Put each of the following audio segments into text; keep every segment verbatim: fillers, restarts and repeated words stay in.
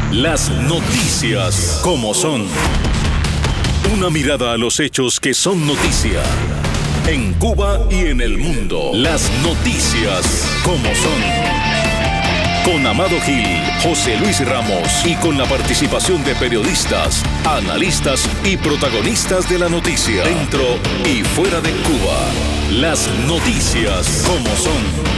Las noticias como son. Una mirada a los hechos que son noticia. En Cuba y en el mundo. Las noticias como son. Con Amado Gil, José Luis Ramos y con la participación de periodistas, analistas y protagonistas de la noticia. Dentro y fuera de Cuba. Las noticias como son.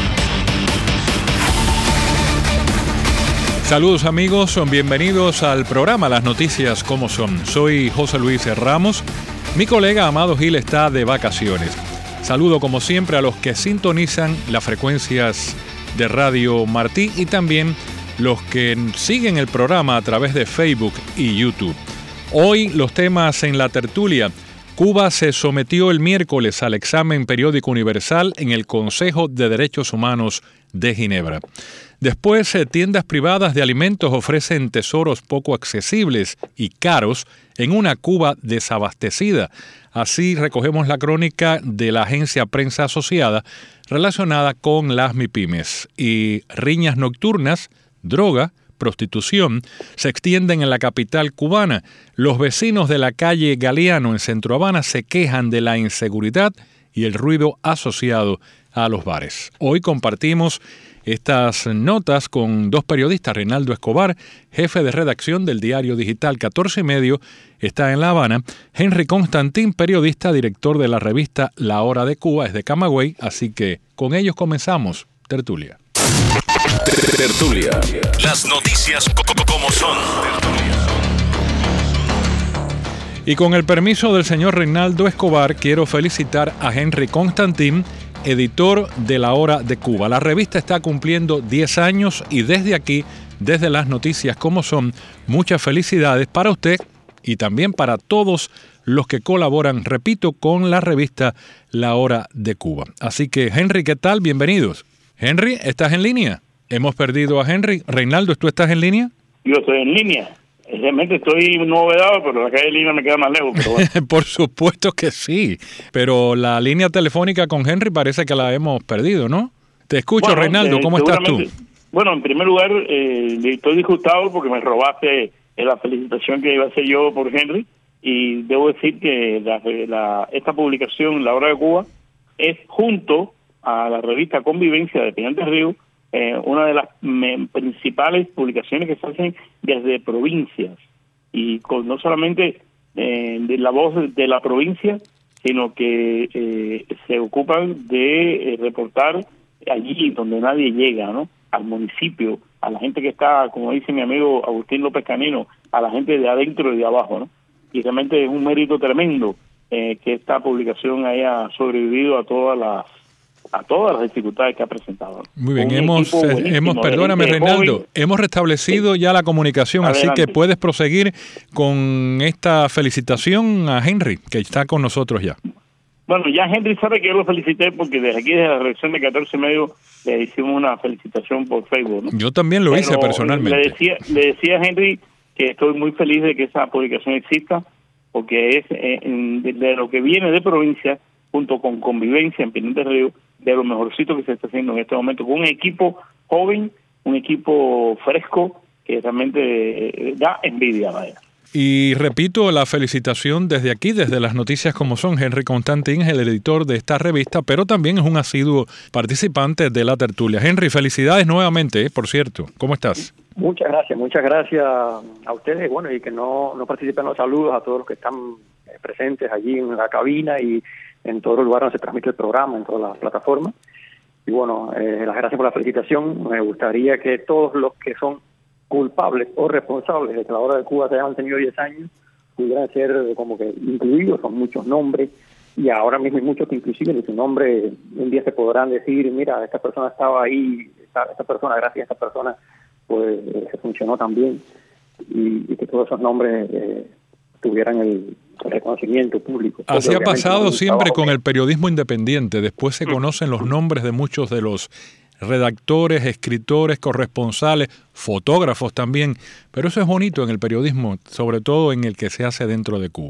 Saludos amigos, bienvenidos al programa Las Noticias como son. Soy José Luis Ramos, mi colega Amado Gil está de vacaciones. Saludo como siempre a los que sintonizan las frecuencias de Radio Martí y también los que siguen el programa a través de Facebook y YouTube. Hoy los temas en la tertulia. Cuba se sometió el miércoles al examen periódico universal en el Consejo de Derechos Humanos de Ginebra. Después, tiendas privadas de alimentos ofrecen tesoros poco accesibles y caros en una Cuba desabastecida. Así recogemos la crónica de la agencia Prensa Asociada relacionada con las MIPYMES. Y riñas nocturnas, droga, prostitución, se extienden en la capital cubana. Los vecinos de la calle Galeano en Centro Habana se quejan de la inseguridad y el ruido asociado a los bares. Hoy compartimos estas notas con dos periodistas. Reinaldo Escobar, jefe de redacción del diario digital catorce y medio, está en La Habana. Henry Constantín, periodista, director de la revista La Hora de Cuba, es de Camagüey, así que con ellos comenzamos Tertulia. Tertulia. Las noticias como son. Y con el permiso del señor Reinaldo Escobar, quiero felicitar a Henry Constantín, editor de La Hora de Cuba. La revista está cumpliendo diez años y desde aquí, desde Las Noticias como son, muchas felicidades para usted y también para todos los que colaboran, repito, con la revista La Hora de Cuba. Así que, Henry, ¿qué tal? Bienvenidos. Henry, ¿estás en línea? Hemos perdido a Henry. Reinaldo, ¿tú estás en línea? Yo estoy en línea. Realmente estoy novedado, pero la calle línea me queda más lejos. Pero bueno. Por supuesto que sí, pero la línea telefónica con Henry parece que la hemos perdido, ¿no? Te escucho, bueno, Reinaldo, eh, ¿cómo estás tú? Bueno, en primer lugar, eh, estoy disgustado porque me robaste la felicitación que iba a hacer yo por Henry, y debo decir que la, la, esta publicación, La Hora de Cuba, es junto a la revista Convivencia de Pinar del Río, Eh, una de las me, principales publicaciones que se hacen desde provincias y con no solamente eh, de la voz de la provincia, sino que eh, se ocupan de eh, reportar allí donde nadie llega, ¿no? Al municipio, a la gente que está, como dice mi amigo Agustín López Canino, a la gente de adentro y de abajo, ¿no? Y realmente es un mérito tremendo eh, que esta publicación haya sobrevivido a todas las a todas las dificultades que ha presentado. Muy bien, hemos, hemos perdóname Reinaldo, hemos restablecido sí. ya la comunicación, Adelante. Así que puedes proseguir con esta felicitación a Henry, que está con nosotros ya. Bueno, ya Henry sabe que yo lo felicité porque desde aquí, desde la redacción de catorce y medio, le hicimos una felicitación por Facebook, ¿no? Yo también lo Pero hice personalmente. Le decía, le decía a Henry que estoy muy feliz de que esa publicación exista, porque es eh, de, de lo que viene de provincia, junto con Convivencia en Pinar del Río, de lo mejorcito que se está haciendo en este momento, con un equipo joven, un equipo fresco, que realmente eh, da envidia, vaya. Y repito la felicitación desde aquí, desde Las Noticias como son. Henry Constantín es el editor de esta revista, pero también es un asiduo participante de la tertulia. Henry, felicidades nuevamente, ¿eh? Por cierto. ¿Cómo estás? Muchas gracias, muchas gracias a ustedes, bueno, y que no, no participen los saludos a todos los que están presentes allí en la cabina y en todos los lugares donde se transmite el programa, en todas las plataformas. Y bueno, eh, las gracias por la felicitación. Me gustaría que todos los que son culpables o responsables de que La Hora de Cuba se hayan tenido diez años pudieran ser como que incluidos, son muchos nombres, y ahora mismo hay muchos que inclusive de su nombre un día se podrán decir, mira, esta persona estaba ahí, esta, esta persona, gracias a esta persona, pues eh, se funcionó también, y, y que todos esos nombres eh, tuvieran el reconocimiento público. Así ha pasado siempre con el periodismo independiente. Después se conocen los nombres de muchos de los redactores, escritores, corresponsales, fotógrafos también. Pero eso es bonito en el periodismo, sobre todo en el que se hace dentro de Cuba.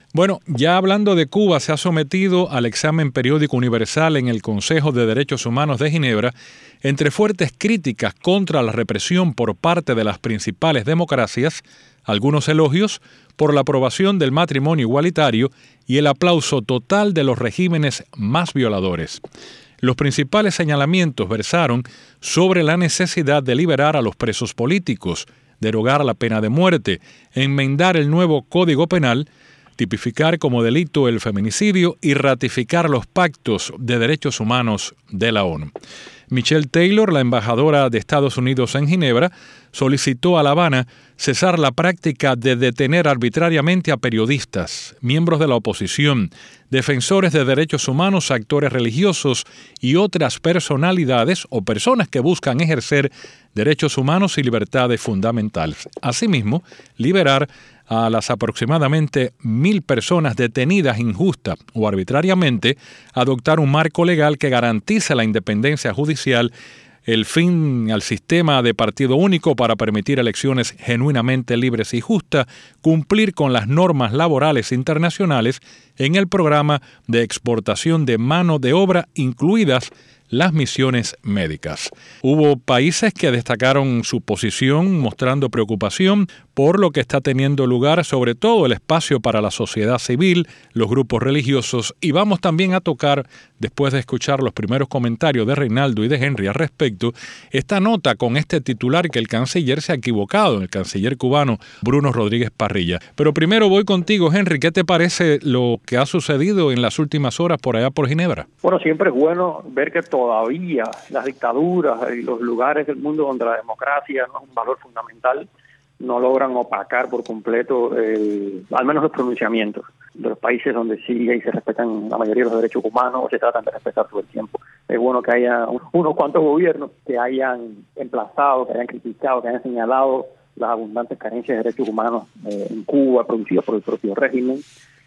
Bueno, ya hablando de Cuba, se ha sometido al examen periódico universal en el Consejo de Derechos Humanos de Ginebra, entre fuertes críticas contra la represión por parte de las principales democracias, algunos elogios por la aprobación del matrimonio igualitario y el aplauso total de los regímenes más violadores. Los principales señalamientos versaron sobre la necesidad de liberar a los presos políticos, derogar la pena de muerte, enmendar el nuevo Código Penal, tipificar como delito el feminicidio y ratificar los pactos de derechos humanos de la ONU. Michelle Taylor, la embajadora de Estados Unidos en Ginebra, solicitó a La Habana cesar la práctica de detener arbitrariamente a periodistas, miembros de la oposición, defensores de derechos humanos, actores religiosos y otras personalidades o personas que buscan ejercer derechos humanos y libertades fundamentales. Asimismo, liberar a las aproximadamente mil personas detenidas injusta o arbitrariamente, adoptar un marco legal que garantice la independencia judicial, el fin al sistema de partido único para permitir elecciones genuinamente libres y justas, cumplir con las normas laborales internacionales en el programa de exportación de mano de obra, incluidas las misiones médicas. Hubo países que destacaron su posición mostrando preocupación por lo que está teniendo lugar, sobre todo el espacio para la sociedad civil, los grupos religiosos, y vamos también a tocar, después de escuchar los primeros comentarios de Reinaldo y de Henry al respecto, esta nota con este titular que el canciller se ha equivocado, el canciller cubano Bruno Rodríguez Parrilla. Pero primero voy contigo, Henry, ¿qué te parece lo que ha sucedido en las últimas horas por allá por Ginebra? Bueno, siempre es bueno ver que todavía las dictaduras y los lugares del mundo donde la democracia no es un valor fundamental no logran opacar por completo el, al menos los pronunciamientos de los países donde sí y se respetan la mayoría de los derechos humanos o se tratan de respetar todo el tiempo. Es bueno que haya unos cuantos gobiernos que hayan emplazado, que hayan criticado, que hayan señalado las abundantes carencias de derechos humanos eh, en Cuba producidas por el propio régimen.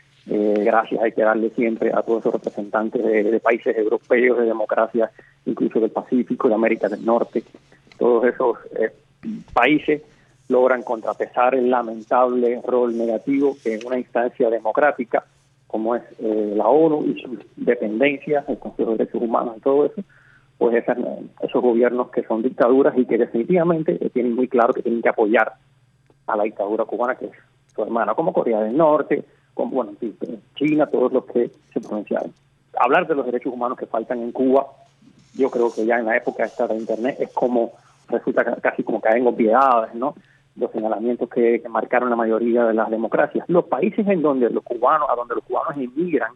Eh, gracias hay que darle siempre a todos esos representantes de, de países europeos, de democracias, incluso del Pacífico, de América del Norte. Todos esos eh, países logran contrapesar el lamentable rol negativo que en una instancia democrática como es eh, la ONU y sus dependencias, el Consejo de Derechos Humanos y todo eso, pues esas, esos gobiernos que son dictaduras y que definitivamente tienen muy claro que tienen que apoyar a la dictadura cubana, que es su hermana, como Corea del Norte, como bueno, China, todos los que se pronunciaron. Hablar de los derechos humanos que faltan en Cuba, yo creo que ya en la época esta de Internet es como, resulta casi como caer en obviedades, ¿no? Los señalamientos que, que marcaron la mayoría de las democracias. Los países en donde los cubanos, a donde los cubanos emigran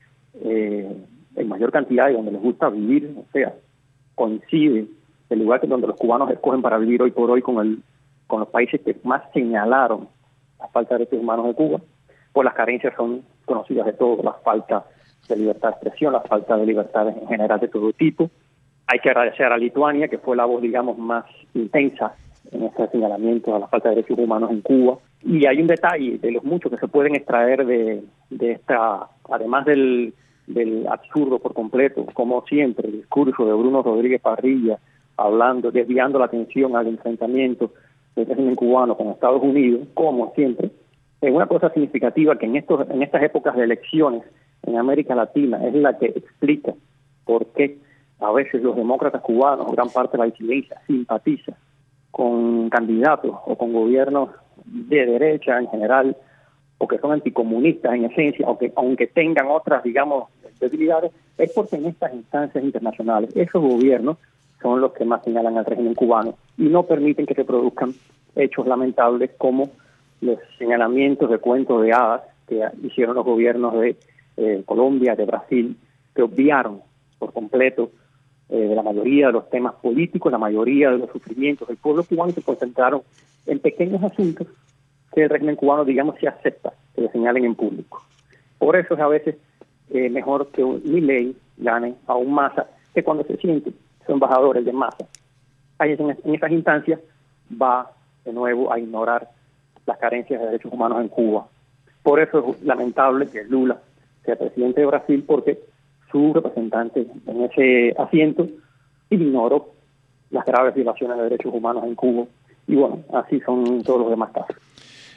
eh, en mayor cantidad y donde les gusta vivir, o sea, coincide el lugar que donde los cubanos escogen para vivir hoy por hoy con el con los países que más señalaron la falta de derechos humanos de Cuba, pues las carencias son conocidas de todos, la falta de libertad de expresión, la falta de libertades en general de todo tipo. Hay que agradecer a Lituania, que fue la voz, digamos, más intensa en este señalamiento a la falta de derechos humanos en Cuba. Y hay un detalle de los muchos que se pueden extraer de, de esta, además del, del absurdo por completo, como siempre, el discurso de Bruno Rodríguez Parrilla, hablando, desviando la atención al enfrentamiento del régimen cubano con Estados Unidos, como siempre, es una cosa significativa que en estos en estas épocas de elecciones en América Latina es la que explica por qué a veces los demócratas cubanos, gran parte de la disidencia, simpatiza con candidatos o con gobiernos de derecha en general, o que son anticomunistas en esencia, o que aunque tengan otras, digamos, debilidades, es porque en estas instancias internacionales esos gobiernos son los que más señalan al régimen cubano y no permiten que se produzcan hechos lamentables como los señalamientos de cuentos de hadas que hicieron los gobiernos de eh, Colombia, de Brasil, que obviaron por completo eh, de la mayoría de los temas políticos, la mayoría de los sufrimientos del pueblo cubano, y se concentraron en pequeños asuntos que el régimen cubano, digamos, se acepta que le señalen en público. Por eso es a veces eh, mejor que un Milei gane a un Massa, que cuando se siente su embajador, el de Massa, ahí en, en esas instancias va de nuevo a ignorar las carencias de derechos humanos en Cuba. Por eso es lamentable que Lula sea presidente de Brasil, porque su representante en ese asiento ignoró las graves violaciones de derechos humanos en Cuba. Y bueno, así son todos los demás casos.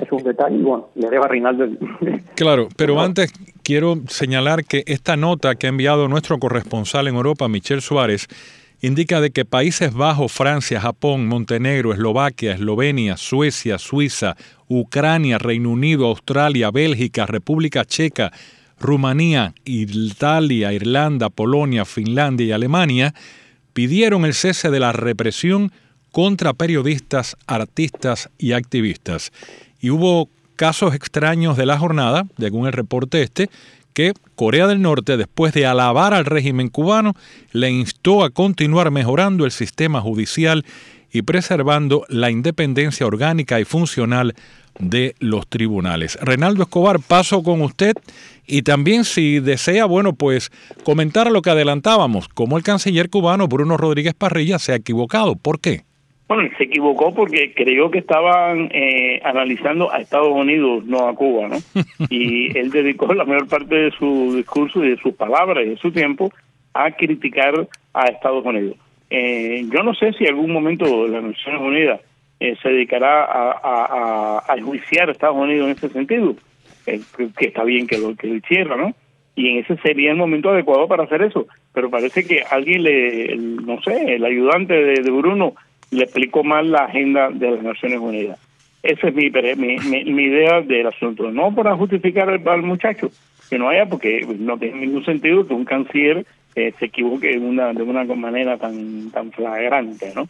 es un detalle, y bueno, le dejo a Reinaldo el... Claro, pero antes quiero señalar que esta nota que ha enviado nuestro corresponsal en Europa, Michel Suárez, indica de que Países Bajos, Francia, Japón, Montenegro, Eslovaquia, Eslovenia, Suecia, Suiza, Ucrania, Reino Unido, Australia, Bélgica, República Checa, Rumanía, Italia, Irlanda, Polonia, Finlandia y Alemania pidieron el cese de la represión contra periodistas, artistas y activistas. Y hubo casos extraños de la jornada, según el reporte este, que Corea del Norte, después de alabar al régimen cubano, le instó a continuar mejorando el sistema judicial y preservando la independencia orgánica y funcional de los tribunales. Reinaldo Escobar, paso con usted y también, si desea, bueno, pues comentar lo que adelantábamos, cómo el canciller cubano Bruno Rodríguez Parrilla se ha equivocado. ¿Por qué? Bueno, se equivocó porque creyó que estaban eh, analizando a Estados Unidos, no a Cuba, ¿no? Y él dedicó la mayor parte de su discurso y de sus palabras y de su tiempo a criticar a Estados Unidos. Eh, yo no sé si en algún momento las Naciones Unidas eh, se dedicará a, a, a, a enjuiciar a Estados Unidos en ese sentido, eh, que, que está bien que lo, que lo hiciera, ¿no? Y en ese sería el momento adecuado para hacer eso. Pero parece que alguien le, el, no sé, el ayudante de, de Bruno le explicó mal la agenda de las Naciones Unidas. Esa es mi, mi, mi, mi idea del asunto. No para justificar al, al muchacho, que no haya, porque no tiene ningún sentido que un canciller eh, se equivoque de una, de una manera tan, tan flagrante, ¿no?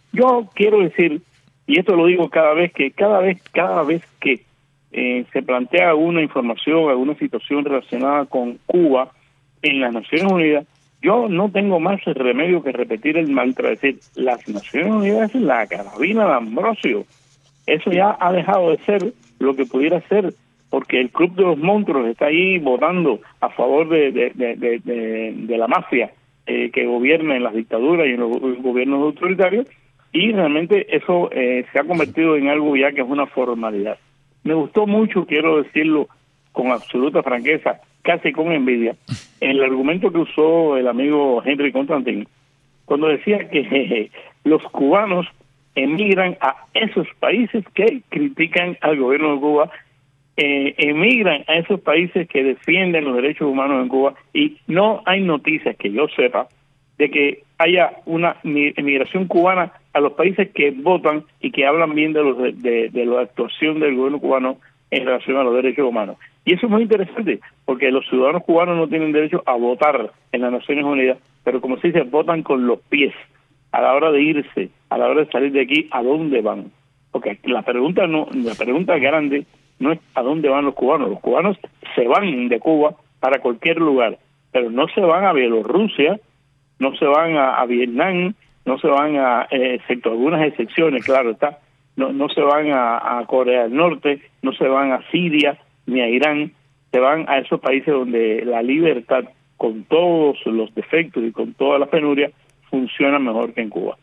Yo quiero decir, y esto lo digo cada vez que, cada vez, cada vez que eh, se plantea alguna información, alguna situación relacionada con Cuba en las Naciones Unidas, yo no tengo más remedio que repetir el mantra, es decir, las Naciones Unidas es la carabina de Ambrosio. Eso ya ha dejado de ser lo que pudiera ser, porque el Club de los Monstruos está ahí votando a favor de, de, de, de, de, de la mafia eh, que gobierna en las dictaduras y en los gobiernos autoritarios, y realmente eso eh, se ha convertido en algo ya que es una formalidad. Me gustó mucho, quiero decirlo con absoluta franqueza, casi con envidia, el argumento que usó el amigo Henry Constantin, cuando decía que jeje, los cubanos emigran a esos países que critican al gobierno de Cuba, eh, emigran a esos países que defienden los derechos humanos en Cuba, y no hay noticias que yo sepa de que haya una emigración cubana a los países que votan y que hablan bien de, los de, de, de la actuación del gobierno cubano en relación a los derechos humanos. Y eso es muy interesante, porque los ciudadanos cubanos no tienen derecho a votar en las Naciones Unidas, pero como se dice, votan con los pies. A la hora de irse, a la hora de salir de aquí, ¿a dónde van? Porque la pregunta no, la pregunta grande no es ¿a dónde van los cubanos? Los cubanos se van de Cuba para cualquier lugar, pero no se van a Bielorrusia, no se van a, a Vietnam, no se van a, eh, excepto algunas excepciones, claro está, no, no se van a, a Corea del Norte, no se van a Siria ni a Irán, se van a esos países donde la libertad, con todos los defectos y con toda la penuria, funciona mejor que en Cuba.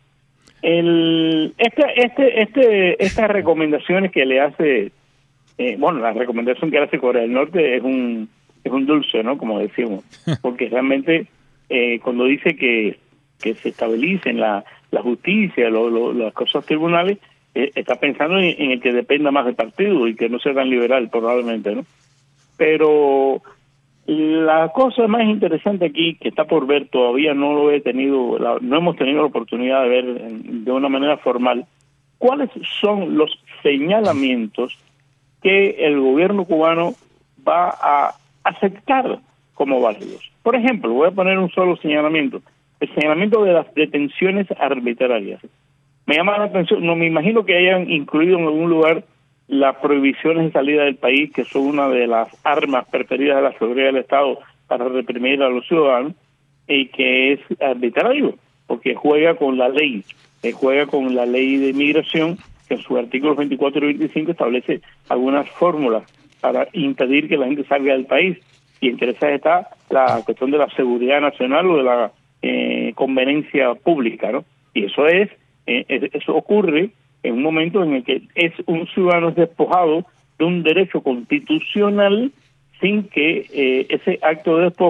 El, este, este, este, estas recomendaciones que le hace, eh, bueno, la recomendación que le hace Corea del Norte es un, es un dulce, ¿no? Como decimos, porque realmente eh, cuando dice que, que se estabilicen la, la justicia, lo, lo, las cosas tribunales, eh, está pensando en, en el que dependa más del partido y que no sea tan liberal probablemente, ¿no? Pero la cosa más interesante aquí, que está por ver, todavía no lo he tenido, la, no hemos tenido la oportunidad de ver de una manera formal, cuáles son los señalamientos que el gobierno cubano va a aceptar como válidos. Por ejemplo, voy a poner un solo señalamiento, el señalamiento de las detenciones arbitrarias. Me llama la atención, no me imagino que hayan incluido en algún lugar las prohibiciones de salida del país, que son una de las armas preferidas de la seguridad del Estado para reprimir a los ciudadanos, y que es arbitrario, porque juega con la ley, eh, juega con la ley de inmigración, que en sus artículos veinticuatro y veinticinco establece algunas fórmulas para impedir que la gente salga del país, y entre esas está la cuestión de la seguridad nacional o de la eh, conveniencia pública, ¿no? Y eso es, eh, eso ocurre en un momento en el que es un ciudadano despojado de un derecho constitucional sin que eh, ese acto de despojo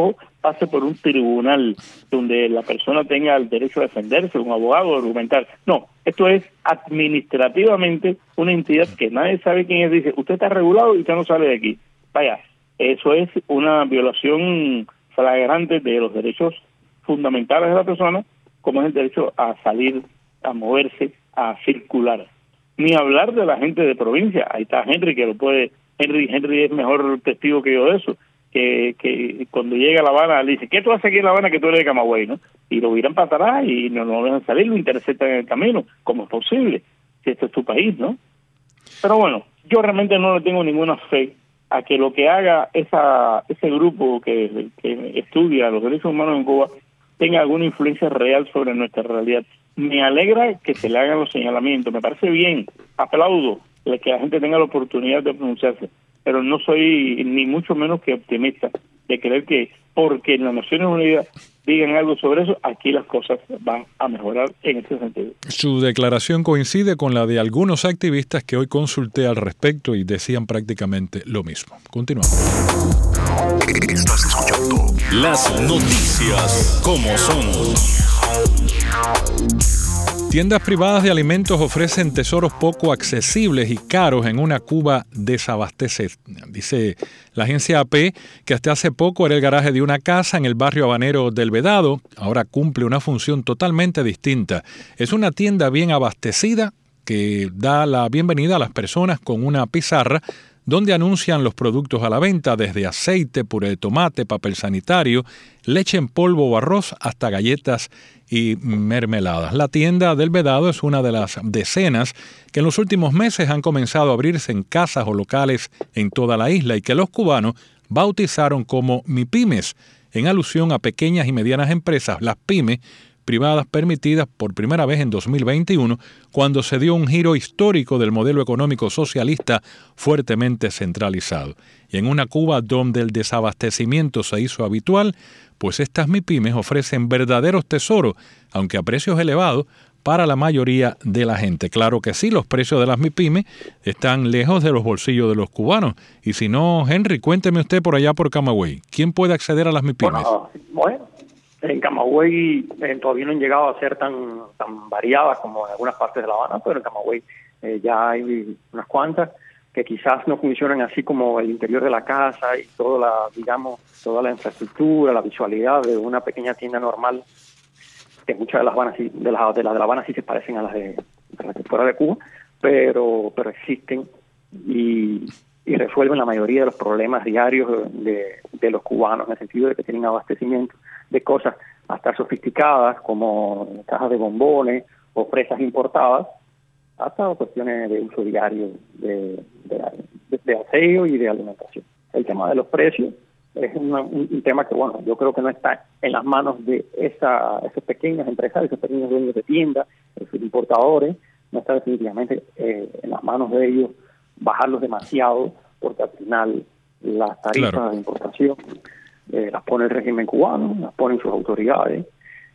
pase por un tribunal donde la persona tenga el derecho a defenderse, un abogado, a argumentar. No, esto es administrativamente una entidad que nadie sabe quién es. Dice, usted está regulado y usted no sale de aquí. Vaya, eso es una violación flagrante de los derechos fundamentales de la persona, como es el derecho a salir, a moverse, a circular. Ni hablar de la gente de provincia. Ahí está Henry, que lo puede... Henry Henry es mejor testigo que yo de eso. Que, que cuando llega a La Habana, le dice, ¿qué tú haces aquí en La Habana que tú eres de Camagüey, no? Y lo miran para atrás y no lo dejan salir, lo interceptan en el camino. ¿Cómo es posible? Si esto es tu país, ¿no? Pero bueno, yo realmente no le tengo ninguna fe a que lo que haga esa ese grupo que, que estudia los derechos humanos en Cuba tenga alguna influencia real sobre nuestra realidad. Me alegra que se le hagan los señalamientos, me parece bien, aplaudo que la gente tenga la oportunidad de pronunciarse, pero no soy ni mucho menos que optimista de creer que porque las Naciones Unidas digan algo sobre eso, aquí las cosas van a mejorar en ese sentido. Su declaración coincide con la de algunos activistas que hoy consulté al respecto y decían prácticamente lo mismo. Continuamos. Estás escuchando las noticias como son. Tiendas privadas de alimentos ofrecen tesoros poco accesibles y caros en una Cuba desabastecida. Dice la agencia A P que hasta hace poco era el garaje de una casa en el barrio habanero del Vedado. Ahora cumple una función totalmente distinta. Es una tienda bien abastecida que da la bienvenida a las personas con una pizarra donde anuncian los productos a la venta, desde aceite, puré de tomate, papel sanitario, leche en polvo o arroz, hasta galletas y mermeladas. La tienda del Vedado es una de las decenas que en los últimos meses han comenzado a abrirse en casas o locales en toda la isla y que los cubanos bautizaron como MIPYMES, en alusión a pequeñas y medianas empresas, las pymes, privadas permitidas por primera vez en dos mil veintiuno, cuando se dio un giro histórico del modelo económico socialista fuertemente centralizado. Y en una Cuba donde el desabastecimiento se hizo habitual, pues estas MIPYMES ofrecen verdaderos tesoros, aunque a precios elevados, para la mayoría de la gente. Claro que sí, los precios de las MIPYMES están lejos de los bolsillos de los cubanos. Y si no, Henry, cuénteme usted por allá por Camagüey, ¿quién puede acceder a las MIPYMES? Bueno, bueno. En Camagüey eh, todavía no han llegado a ser tan tan variadas como en algunas partes de La Habana, pero en Camagüey eh, ya hay unas cuantas que quizás no funcionan así como el interior de la casa y toda la, digamos, toda la infraestructura, la visualidad de una pequeña tienda normal, que muchas de las Habanas, de las de las de La Habana sí se parecen a las de, a las de fuera de Cuba, pero pero existen y, y resuelven la mayoría de los problemas diarios de, de los cubanos, en el sentido de que tienen abastecimiento de cosas hasta sofisticadas como cajas de bombones o fresas importadas, hasta cuestiones de uso diario de, de, de, de aseo y de alimentación. El tema de los precios es una, un, un tema que, bueno, yo creo que no está en las manos de esa, esos pequeños empresarios, esos pequeños dueños de tiendas, esos importadores, no está definitivamente eh, en las manos de ellos bajarlos demasiado, porque al final las tarifas claro. de importación Eh, las pone el régimen cubano, las ponen sus autoridades,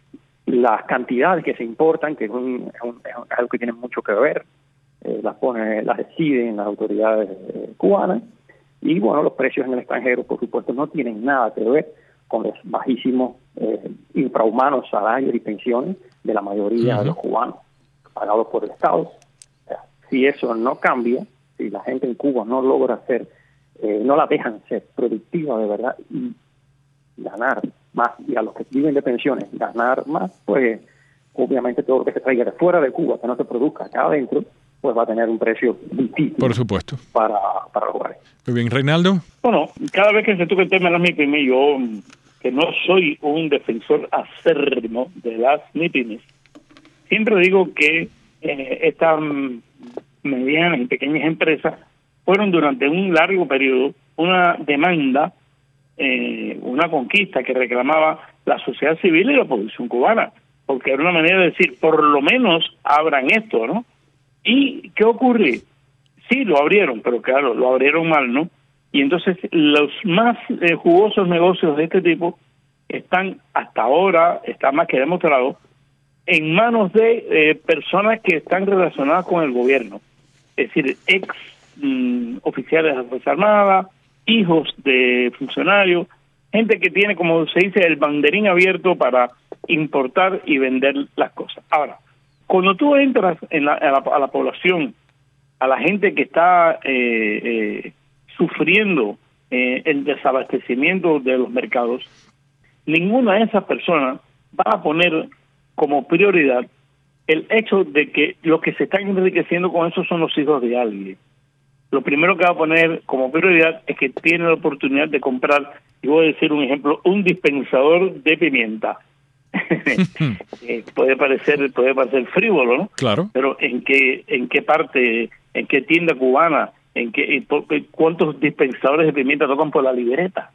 las cantidades que se importan, que es, un, es, un, es algo que tiene mucho que ver, eh, las pone, las deciden las autoridades eh, cubanas, y bueno, los precios en el extranjero, por supuesto, no tienen nada que ver con los bajísimos, eh, infrahumanos salarios y pensiones de la mayoría uh-huh. de los cubanos, pagados por el Estado. O sea, si eso no cambia, si la gente en Cuba no logra ser, eh, no la dejan ser productiva de verdad y ganar más, y a los que viven de pensiones ganar más, pues obviamente todo lo que se traiga de fuera de Cuba, que no se produzca acá adentro, pues va a tener un precio distinto. Por supuesto. Para, para los hogares. Muy bien, Reinaldo. Bueno, cada vez que se toca el tema de las MIPYMES, yo, que no soy un defensor acérrimo de las MIPYMES, siempre digo que eh, estas medianas y pequeñas empresas fueron durante un largo periodo una demanda, Eh, una conquista que reclamaba la sociedad civil y la oposición cubana, porque era una manera de decir, por lo menos abran esto, ¿no? ¿Y qué ocurre? Sí, lo abrieron, pero claro, lo abrieron mal, ¿no? Y entonces los más eh, jugosos negocios de este tipo están hasta ahora, está más que demostrado, en manos de eh, personas que están relacionadas con el gobierno, es decir, ex mm, oficiales de la Fuerza Armada, hijos de funcionarios, gente que tiene, como se dice, el banderín abierto para importar y vender las cosas. Ahora, cuando tú entras en la, a, la, a la población, a la gente que está eh, eh, sufriendo eh, el desabastecimiento de los mercados, ninguna de esas personas va a poner como prioridad el hecho de que los que se están enriqueciendo con eso son los hijos de alguien. Lo primero que va a poner como prioridad es que tiene la oportunidad de comprar, y voy a decir un ejemplo, un dispensador de pimienta. eh, puede parecer puede parecer frívolo, ¿no? Claro. Pero en qué en qué parte, en qué tienda cubana, en qué en por, cuántos dispensadores de pimienta tocan por la libreta,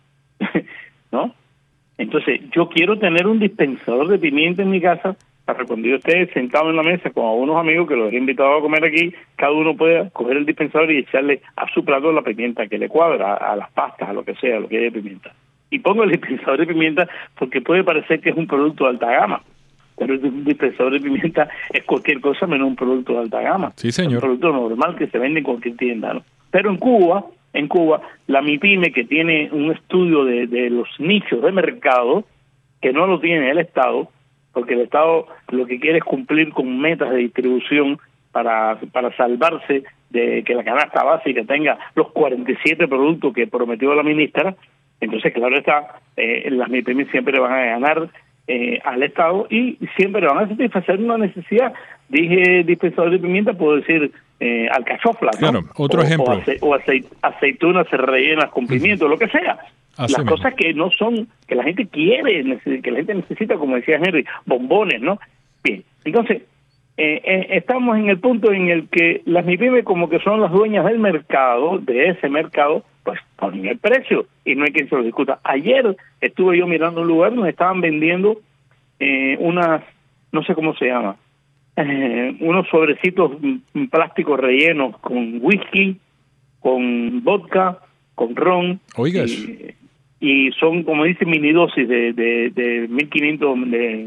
¿no? Entonces, yo quiero tener un dispensador de pimienta en mi casa para que cuando yo esté sentado en la mesa con algunos amigos que los he invitado a comer aquí, cada uno pueda coger el dispensador y echarle a su plato la pimienta que le cuadra, a las pastas, a lo que sea, a lo que haya de pimienta. Y pongo el dispensador de pimienta porque puede parecer que es un producto de alta gama, pero el dispensador de pimienta es cualquier cosa menos un producto de alta gama. Sí, señor. Es un producto normal que se vende en cualquier tienda, ¿no? Pero en Cuba, en Cuba, la MIPYME, que tiene un estudio de, de los nichos de mercado, que no lo tiene el Estado, porque el Estado lo que quiere es cumplir con metas de distribución para, para salvarse de que la canasta básica tenga los cuarenta y siete productos que prometió la ministra. Entonces, claro está, eh, las MIPYME siempre van a ganar eh, al Estado y siempre van a satisfacer una necesidad. Dije dispensador de pimienta, puedo decir eh, alcachofla, ¿no? Claro, otro o, ejemplo. O, ace, o aceit, aceitunas rellenas con pimiento, uh-huh. lo que sea. Así las mismo. Cosas que no son, que la gente quiere, que la gente necesita, como decía Henry, bombones, ¿no? Bien, entonces, eh, eh, estamos en el punto en el que las MIPYME, como que son las dueñas del mercado, de ese mercado, pues ponen el precio y no hay quien se lo discuta. Ayer estuve yo mirando un lugar donde estaban vendiendo eh, unas, no sé cómo se llama, eh, unos sobrecitos plásticos rellenos con whisky, con vodka, con ron. Oigas. Y, y son, como dice, mini dosis de, de, de mil quinientos, de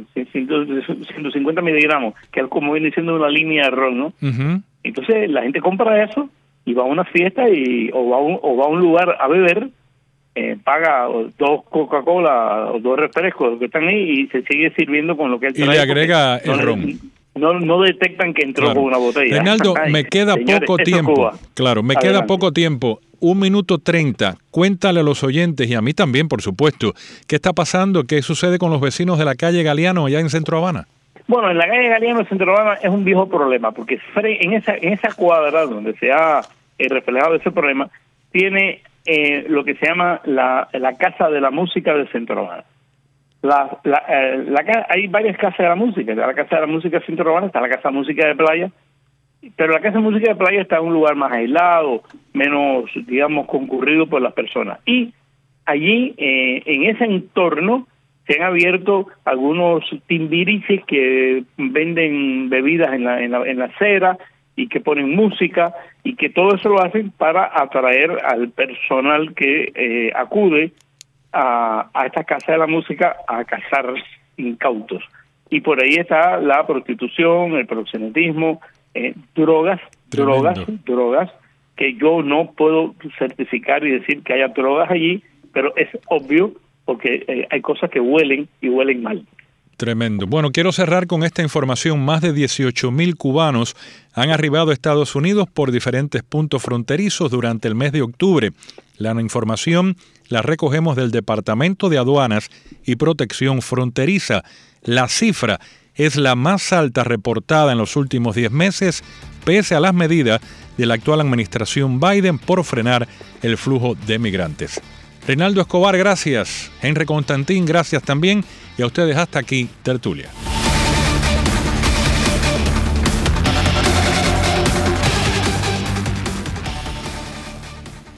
ciento cincuenta miligramos, que es como viene siendo una línea de ron, ¿no? Uh-huh. Entonces la gente compra eso y va a una fiesta y o va a un, o va a un lugar a beber, eh, paga dos Coca-Cola o dos refrescos que están ahí y se sigue sirviendo con lo que él trae. Y le agrega el no, ron. No, no detectan que entró Claro. con una botella. Reinaldo, Ay, me queda señores, poco tiempo. Claro, me Adelante. queda poco tiempo. Un minuto treinta. Cuéntale a los oyentes y a mí también, por supuesto, qué está pasando, qué sucede con los vecinos de la calle Galeano allá en Centro Habana. Bueno, en la calle Galeano, Centro Habana, es un viejo problema, porque en esa en esa cuadra donde se ha eh, reflejado ese problema, tiene eh, lo que se llama la, la Casa de la Música de Centro Habana. La, la, eh, la, hay varias casas de la música. Está la Casa de la Música de Centro Habana, está la Casa de Música de Playa, pero la Casa de Música de Playa está en un lugar más aislado, menos, digamos, concurrido por las personas. Y allí, eh, en ese entorno, se han abierto algunos timbiriches que venden bebidas en la, en la, en la acera y que ponen música y que todo eso lo hacen para atraer al personal que eh, acude a, a esta Casa de la Música a cazar incautos. Y por ahí está la prostitución, el proxenetismo, eh, drogas, Tremendo. drogas, drogas, que yo no puedo certificar y decir que haya drogas allí, pero es obvio porque eh, hay cosas que huelen y huelen mal. Tremendo. Bueno, quiero cerrar con esta información. Más de dieciocho mil cubanos han arribado a Estados Unidos por diferentes puntos fronterizos durante el mes de octubre. La información la recogemos del Departamento de Aduanas y Protección Fronteriza. La cifra es la más alta reportada en los últimos diez meses, pese a las medidas de la actual administración Biden por frenar el flujo de migrantes. Reinaldo Escobar, gracias. Henry Constantín, gracias también. Y a ustedes hasta aquí, Tertulia.